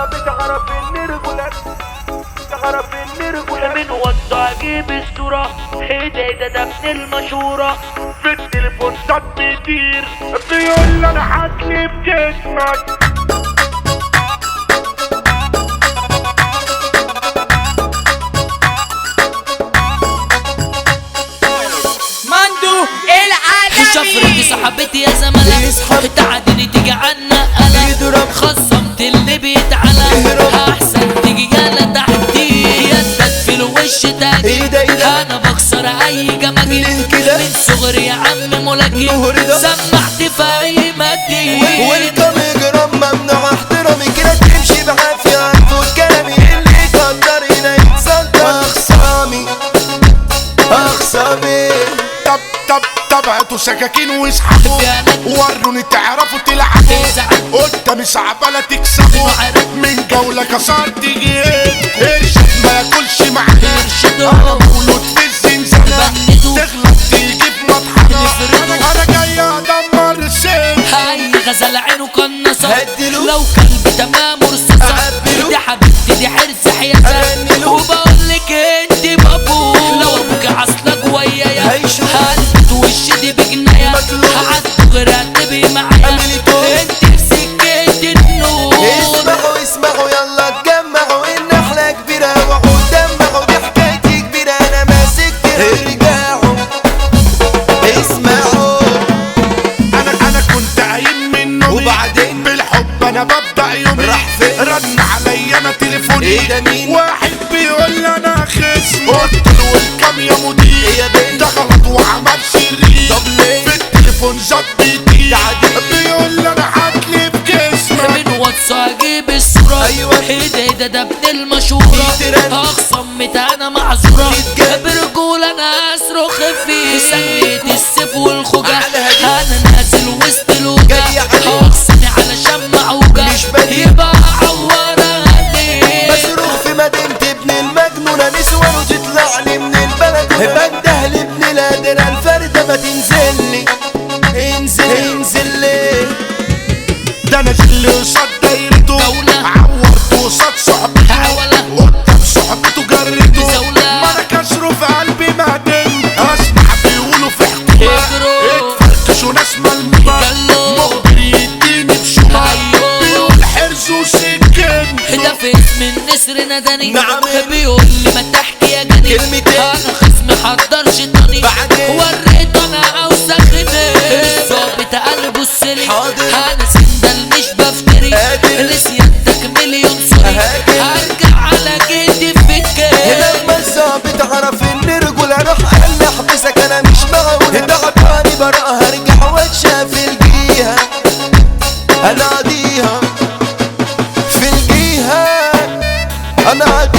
تعرف اني رجولك، تعرف اني رجولك. من وسط اجيب الصورة ايه ده ابن المشورة. في التليفون صوت بيطير بيقول لي انا حاكلي بجسمك. شفرتي صاحبتي يا زملاء تعدني تيجي عنا قلق خصمت اللي بيتعلق احسن تيجي يالا تحتي يدك في الوش تاجي انا بكسر اي جماجي من صغري يا عم ملاكي سمعت في اي مجدي والكاميرا ممنوع احترامي كده تمشي بعافية عنده كلامي اللي يقدر هنا يتصدر اخصامي طبعتوا سكاكين واسحبوا وروني تعرفوا تلعبوا قدامي صعبة لا تكسبوا من جولة كسرت جيت ارشد ما ياكلش معاك انا مولود في الزنزانة تغلط تيجي بمطحنة انا جاي ادمر السن هاي غزل عينه قنصة لو كلب تمام رصاصة دي حبيبتي دي حرص حياتها وبقولك انت بابو لو ابوك عصلك ويايا هلبت وشي دي بجناية هعدغ راتبي معايا انت في سكة النور. اسمعوا يلا اتجمعوا النحلة كبيرة وقعوا دمعوا دي حكايتي كبيرة انا ماسك ارجعوا اسمعوا. انا كنت قايم من نومي وبعدين بالحب انا ببدأ يومي راح فين رن عليا انا تليفوني ايه ده مين واحد بيقول لي انا خصم قلت له الكام يا مدير ده غلط وعمل شرير طب ليه في التليفون زاد بيطير بيقول لي انا هتلي بجسمك من واتس اجيب الصورة ايوه ايه ده ابن المشورة اخصم متى انا معذورة برجولة انا اصرخ فيه سميت السيف والخوجة انا نازل وسط الوجع اقسمي علشان معوجة يبقى عورة بصرخ في مدينتي ابن المجنونة نسوان وتطلع لي من البلد بنده لابن القادرة الفردة ما تنزلي انزل لي ده انا اللي قصاد دايرته عورته قصاد صحبته قدام صحبته جرته ما انا كسره في قلبي معدن اسمع بيقولوا في حكومة اتفركشوا ناس ملمومة مخبر يديني بشمال بيقول حرز وسكن ده في اسم النسر نداني بيقول لي ما تحكي يا جني انا خصمي حضر شيطاني وريته انا اوسخ الظابط قلبه السلي انا سندل مش بفتري لسيادتك مليون سوري هرجع على جدي في الكيل لما الظابط عرف اني رجولة راح قال لي احبسك انا مش معقول ده غطاني براءة هرجع واتشاف الجيها انا اقضيها في الجيها انا